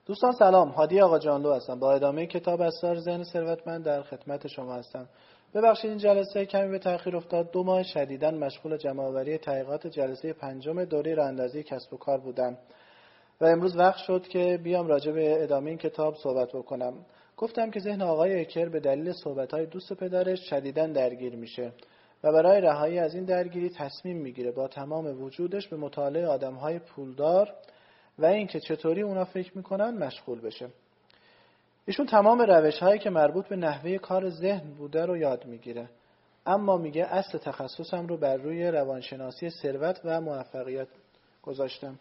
دوستان سلام، هادی آقا جانلو هستم. با ادامه کتاب اسرار ذهن ثروتمند در خدمت شما هستم. ببخشید این جلسه کمی به تأخیر افتاد. 2 ماه شدیداً مشغول جمع‌آوری تحقیقات جلسه 5 دوره راه‌اندازی کسب و کار بودم و امروز وقت شد که بیام راجع به ادامه این کتاب صحبت بکنم. گفتم که ذهن آقای اکر به دلیل صحبت‌های دوست پدرش شدیداً درگیر میشه و برای رهایی از این درگیری تصمیم میگیره با تمام وجودش به مطالعه آدم‌های پولدار و اینکه چطوری اونا فکر میکنن مشغول بشه. ایشون تمام روش‌هایی که مربوط به نحوه کار ذهن بوده رو یاد میگیره، اما میگه اصل تخصصم رو بر روی روانشناسی ثروت و موفقیت گذاشتم.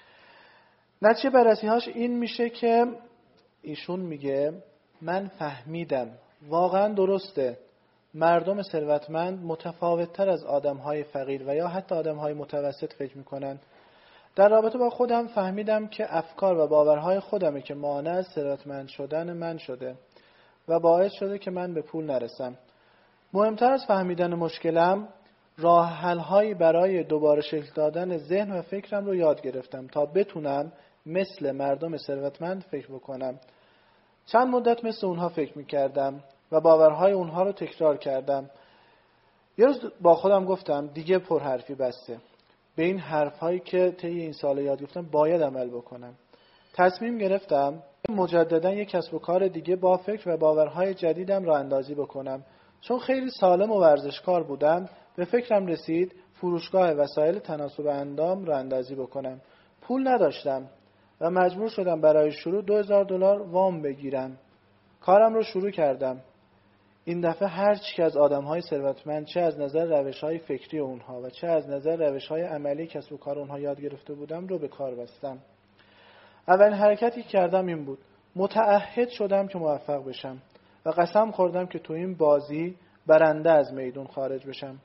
نتیجه بررسی‌هاش این میشه که ایشون میگه من فهمیدم واقعا درسته مردم ثروتمند متفاوت‌تر از آدم‌های فقیر و یا حتی آدم‌های متوسط فکر میکنن. در رابطه با خودم فهمیدم که افکار و باورهای خودمه که مانع از ثروتمند شدن من شده و باعث شده که من به پول نرسم. مهمتر از فهمیدن مشکلم، راه حل‌هایی برای دوباره شکل دادن ذهن و فکرم رو یاد گرفتم تا بتونم مثل مردم ثروتمند فکر بکنم. چند مدت مثل اونها فکر میکردم و باورهای اونها رو تکرار کردم. یه روز با خودم گفتم دیگه پرحرفی بسته. به این حرف‌هایی که طی این سال یاد گرفتم باید عمل بکنم. تصمیم گرفتم مجددا یک کسب و کار دیگه با فکر و باورهای جدیدم راه اندازی بکنم. چون خیلی سالم و ورزشکار بودم، به فکرم رسید فروشگاه وسایل تناسب اندام راه اندازی بکنم. پول نداشتم و مجبور شدم برای شروع $2000 وام بگیرم. کارم رو شروع کردم. این دفعه هر چی که از آدم‌های ثروتمند، چه از نظر روش‌های فکری اونها و چه از نظر روش‌های عملی کسب و کار اونها یاد گرفته بودم رو به کار بستم. اولین حرکتی که کردم این بود. متعهد شدم که موفق بشم و قسم خوردم که تو این بازی برنده از میدون خارج بشم.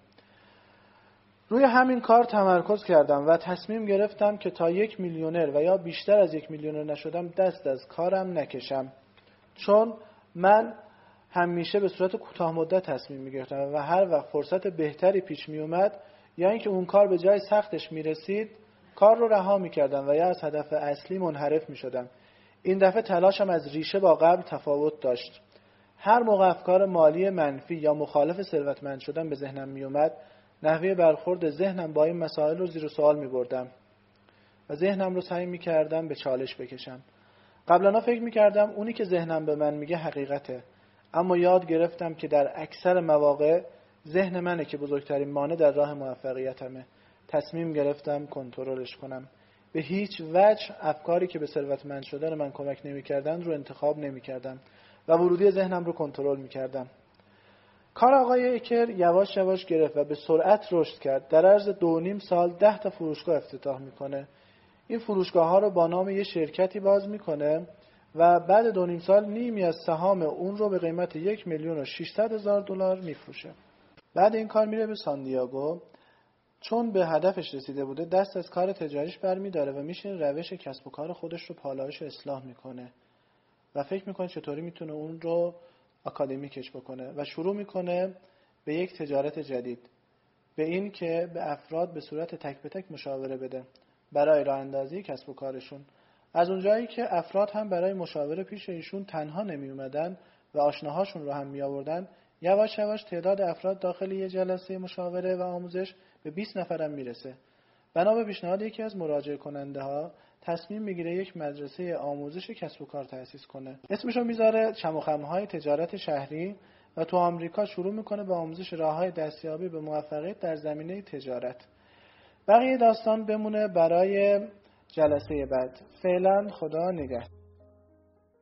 روی همین کار تمرکز کردم و تصمیم گرفتم که تا 1 میلیونر و یا بیشتر از 1 میلیونر نشدم دست از کارم نکشم. چون من همیشه به صورت کوتاه مدت تصمیم می‌گرفتم و هر وقت فرصت بهتری پیش می اومد یا اینکه اون کار به جای سختش میرسید کار رو رها می‌کردم و یا از هدف اصلی منحرف می‌شدم. این دفعه تلاشم از ریشه با قبل تفاوت داشت. هر موقع افکار مالی منفی یا مخالف ثروتمند شدن به ذهنم می اومد، نحوه برخورد ذهنم با این مسائل رو زیر سوال می‌بردم و ذهنم رو سعی می‌کردم به چالش بکشم. قبلا فکر می‌کردم اونی که ذهنم به من میگه حقیقته، اما یاد گرفتم که در اکثر مواقع ذهن منه که بزرگترین مانع در راه موفقیتمه. تصمیم گرفتم کنترلش کنم. به هیچ وجه افکاری که به ثروتمند شدن من کمک نمی‌کردن رو انتخاب نمی‌کردم و ورودی ذهنم رو کنترل می‌کردم. کار آقای اکر یواش یواش گرفت و به سرعت رشد کرد. در عرض 2.5 سال 10 تا فروشگاه افتتاح می‌کنه. این فروشگاه‌ها رو با نام یه شرکتی باز می‌کنه و بعد 2.5 سال نیمی از سهام اون رو به قیمت $1,600,000 میفروشه. بعد این کار میره به ساندیاگو. چون به هدفش رسیده بوده دست از کار تجاریش برمی‌داره و میشه روش کسب و کار خودش رو پالایش و اصلاح میکنه و فکر میکنه چطوری میتونه اون رو آکادمیکش بکنه و شروع میکنه به یک تجارت جدید، به این که به افراد به صورت تک به تک مشاوره بده برای راه اندازی کسب و کارشون. از اونجایی که افراد هم برای مشاوره پیش ایشون تنها نمی اومدن و آشناهاشون رو هم می آوردن، یواش یواش تعداد افراد داخل یه جلسه مشاوره و آموزش به 20 نفرم میرسه. بنا به پیشنهاد یکی از مراجعه کننده ها تصمیم میگیره یک مدرسه آموزش کسب و کار تأسیس کنه. اسمشو میذاره چم و خم‌های تجارت شهری و تو آمریکا شروع میکنه به آموزش راه‌های دستیابی به موفقیت در زمینه تجارت. بقیه داستان بمونه برای جلسه بعد. فعلا خدا نگهدار.